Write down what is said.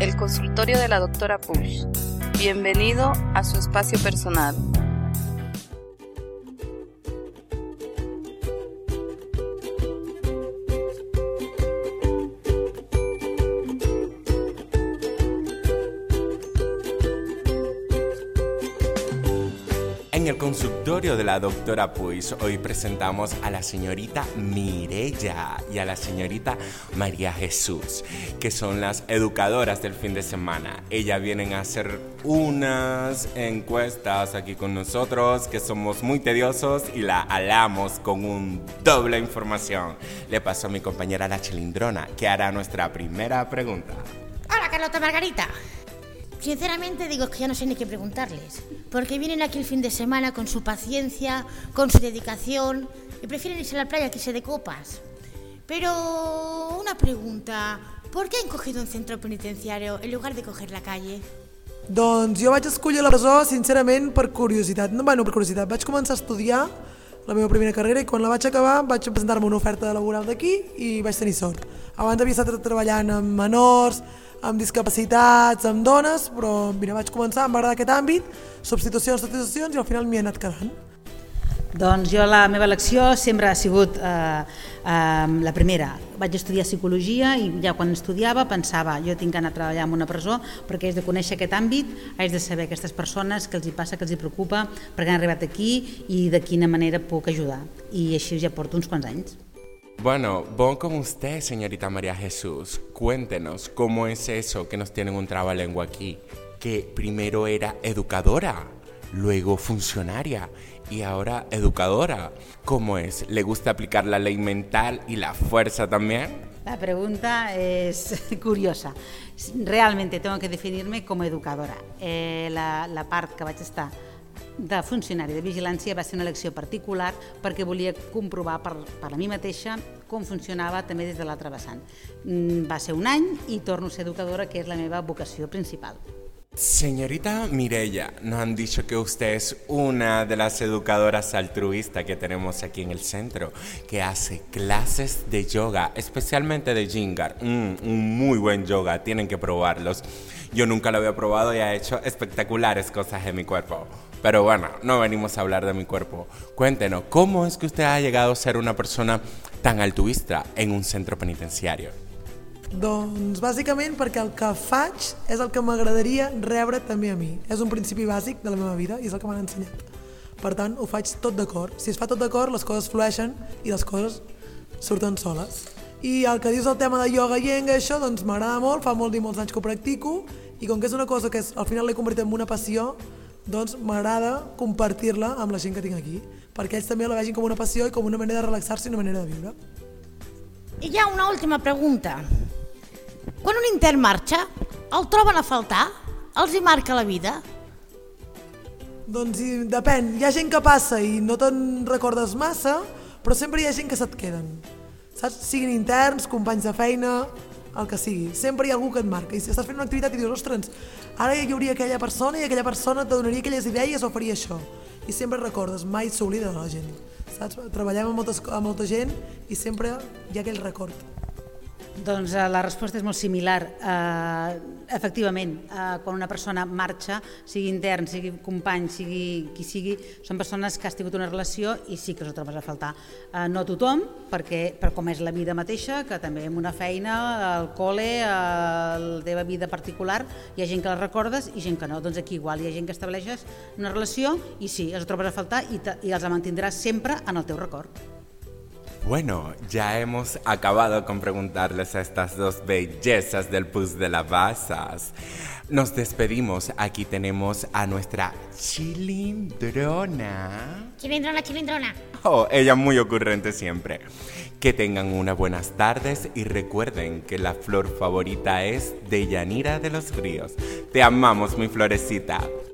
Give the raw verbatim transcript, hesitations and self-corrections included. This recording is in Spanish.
el consultorio de la doctora Push. Bienvenido a su espacio personal. En el consultorio de la doctora Puig, hoy presentamos a la señorita Mireya y a la señorita María Jesús, que son las educadoras del fin de semana. Ellas vienen a hacer unas encuestas aquí con nosotros, que somos muy tediosos y la alamos con un doble información. Le paso a mi compañera la Chilindrona, que hará nuestra primera pregunta. Hola, Carlota Margarita. Sinceramente digo que ya no sé ni qué preguntarles, porque vienen aquí el fin de semana con su paciencia, con su dedicación, y prefieren irse a la playa que irse de copas. Pero una pregunta, ¿por qué han cogido un centro penitenciario en lugar de coger la calle? Doncs jo vaig escollir la presó, sincerament, per curiositat. No, bueno, per curiositat. Vaig començar a estudiar la meva primera carrera i quan la vaig acabar vaig presentar-me una oferta laboral d'aquí i vaig tenir sort. Abans havia estat treballant amb menors, amb discapacitats, amb dones, però mira, vaig començar, em va agradar aquest àmbit, substitucions, substitucions, i al final m'hi he anat quedant. Doncs jo la meva elecció sempre ha sigut eh, eh, la primera. Vaig estudiar psicologia i ja quan estudiava pensava jo tinc que anar a treballar en una presó perquè haig de conèixer aquest àmbit, haig de saber aquestes persones, què els hi passa, què els hi preocupa, per què han arribat aquí i de quina manera puc ajudar. I així ja porto uns quants anys. Bueno, voy con usted, señorita María Jesús. Cuéntenos, ¿cómo es eso que nos tienen un trabalengua aquí? Que primero era educadora, luego funcionaria y ahora educadora. ¿Cómo es? ¿Le gusta aplicar la ley mental y la fuerza también? La pregunta es curiosa. Realmente tengo que definirme como educadora. Eh, la, la part que vaig estar de funcionari de vigilància va ser una elecció particular perquè volia comprovar per, per a mi mateixa com funcionava també des de l'altre vessant. Va ser un any i torno a ser educadora, que és la meva vocació principal. Señorita Mireya, nos han dicho que usted es una de las educadoras altruistas que tenemos aquí en el centro, que hace clases de yoga, especialmente de Iyengar. Mm, un muy buen yoga, tienen que probarlos. Yo nunca lo había probado y ha hecho espectaculares cosas en mi cuerpo. Pero bueno, no venimos a hablar de mi cuerpo. Cuéntenos, ¿cómo es que usted ha llegado a ser una persona tan altruista en un centro penitenciario? Doncs bàsicament perquè el que faig és el que m'agradaria rebre també a mi. És un principi bàsic de la meva vida i és el que m'han ensenyat. Per tant, ho faig tot d'acord. Si es fa tot d'acord, les coses flueixen i les coses surten soles. I el que dius del tema de ioga i iyengar, això doncs m'agrada molt, fa molt i molts anys que ho practico i com que és una cosa que és, al final l'he convertit en una passió, doncs m'agrada compartir-la amb la gent que tinc aquí, perquè ells també la vegin com una passió i com una manera de relaxar-se i una manera de viure. I hi ha una última pregunta. Quan un intern marxa, el troben a faltar? Els hi marca la vida? Doncs sí, depèn. Hi ha gent que passa i no te'n recordes massa, però sempre hi ha gent que se't queden. Saps? Siguin interns, companys de feina, el que sigui. Sempre hi ha algú que et marca. I si estàs fent una activitat i dius, ostres, ara hi hauria aquella persona i aquella persona te donaria aquelles idees o faria això. I sempre recordes, mai s'oblida de la gent. Saps? Treballem amb, moltes, amb molta gent i sempre hi ha aquell record. Doncs eh, la resposta és molt similar. Eh, efectivament, eh, quan una persona marxa, sigui intern, sigui company, sigui qui sigui, són persones que has tingut una relació i sí que els trobes a faltar. Eh, no tothom, perquè per com és la vida mateixa, que també amb una feina, al col·le, a la teva vida particular, hi ha gent que la recordes i gent que no. Doncs aquí igual hi ha gent que estableixes una relació i sí, els trobes a faltar i, te, i els mantindràs sempre en el teu record. Bueno, ya hemos acabado con preguntarles a estas dos bellezas del Puig de las Basas. Nos despedimos. Aquí tenemos a nuestra Chilindrona. Chilindrona, Chilindrona. Oh, ella muy ocurrente siempre. Que tengan unas buenas tardes y recuerden que la flor favorita es Deyanira de los Ríos. Te amamos, mi florecita.